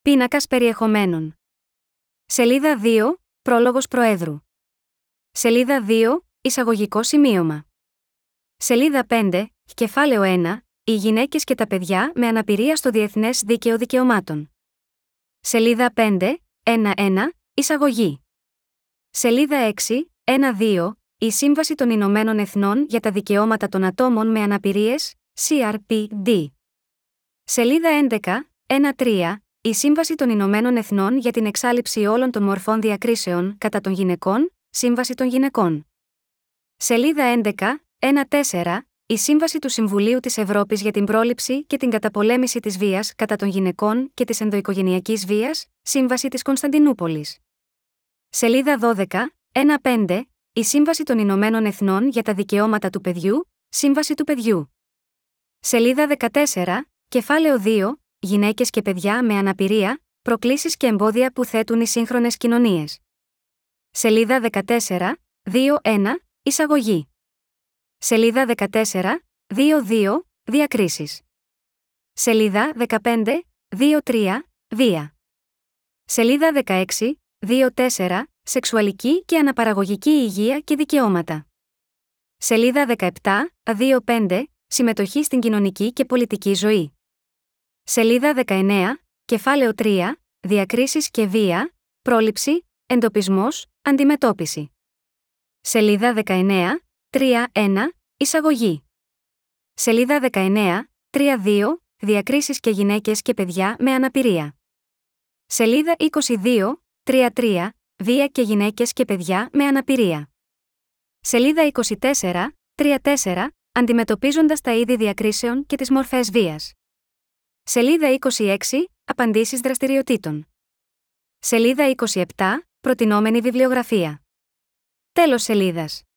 Πίνακας περιεχομένων. Σελίδα 2, Πρόλογος Προέδρου. Σελίδα 2, Εισαγωγικό σημείωμα. Σελίδα 5, Κεφάλαιο 1, Οι γυναίκες και τα παιδιά με αναπηρία στο Διεθνές Δίκαιο Δικαιωμάτων. Σελίδα 5, 1-1, Εισαγωγή. Σελίδα 6, 1-2, Η Σύμβαση των Ηνωμένων Εθνών για τα Δικαιώματα των Ατόμων με Αναπηρίες, CRPD. Σελίδα 11, 1-3, Η Σύμβαση των Ηνωμένων Εθνών για την εξάλληψη όλων των μορφών διακρίσεων κατά των γυναικών, Σύμβαση των Γυναικών. Σελίδα 11, 1-4, Η Σύμβαση του Συμβουλίου της Ευρώπης για την πρόληψη και την καταπολέμηση της βίας κατά των γυναικών και της ενδοοικογενειακής βίας, Σύμβαση της Κωνσταντινούπολης. Σελίδα 12, 1-5, Η Σύμβαση των Ηνωμένων Εθνών για τα Δικαιώματα του Παιδιού, Σύμβαση του Παιδιού. Σελίδα 14, Κεφάλαιο 2, Γυναίκες και παιδιά με αναπηρία, προκλήσεις και εμπόδια που θέτουν οι σύγχρονες κοινωνίες. Σελίδα 14, 2-1, Εισαγωγή. Σελίδα 14, 2-2, Διακρίσεις. Σελίδα 15, 2-3, Βία. Σελίδα 16, 2-4, Σεξουαλική και αναπαραγωγική υγεία και δικαιώματα. Σελίδα 17, 2-5, Συμμετοχή στην κοινωνική και πολιτική ζωή. Σελίδα 19, Κεφάλαιο 3, Διακρίσεις και βία, πρόληψη, εντοπισμός, αντιμετώπιση. Σελίδα 19, 3-1, Εισαγωγή. Σελίδα 19, 3-2, Διακρίσεις και γυναίκες και παιδιά με αναπηρία. Σελίδα 22, 3-3, Βία και γυναίκες και παιδιά με αναπηρία. Σελίδα 24, 3-4, Αντιμετωπίζοντας τα είδη διακρίσεων και τις μορφές βίας. Σελίδα 26, Απαντήσεις δραστηριοτήτων. Σελίδα 27, Προτινόμενη βιβλιογραφία. Τέλος σελίδας.